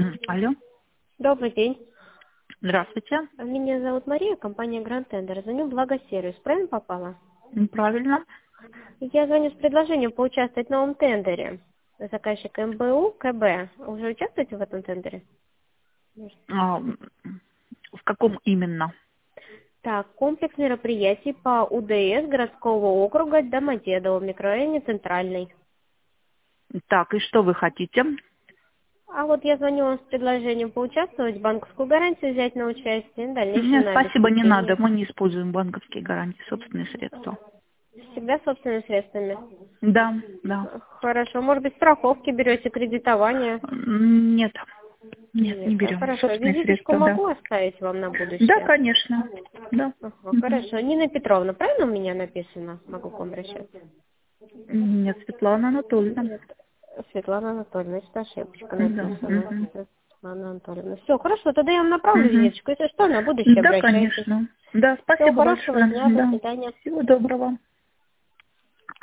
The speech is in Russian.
Алло, Добрый день. здравствуйте. Меня зовут Мария, компания Grand Tender. Звоню в Благосервис. Правильно попала? Правильно. Я звоню с предложением поучаствовать в новом тендере. Заказчик МБУ КБ. Уже участвуете в этом тендере? В каком именно? Так, комплекс мероприятий по УДС городского округа Домодедово в микрорайоне Центральный. Так, и что вы хотите? А вот я звоню вам с предложением поучаствовать, банковскую гарантию взять на участие, дальнейшее Нет, на спасибо, не надо. обеспечение. Мы не используем банковские гарантии, собственные средства. Всегда собственными средствами. Да, да. Хорошо. Может быть, страховки берете, кредитование? Нет, нет, не Нет, да, берем. хорошо. Собственные Визиточку средства, да. могу оставить вам на Да, будущее? конечно. Да. Ага, Мгм. хорошо. Нина Петровна, правильно у меня написано? Могу к вам обращаться? Нет, Светлана Анатольевна. Нет. Светлана Анатольевна, это ошибочка Да. написана. Мгм. Светлана Анатольевна. Все, хорошо, тогда я вам направлю Мгм. визиточку. Если что, на будущее Да, обращайтесь. конечно. Да, Всего спасибо хорошего большое. дня, до Да. свидания. Всего доброго.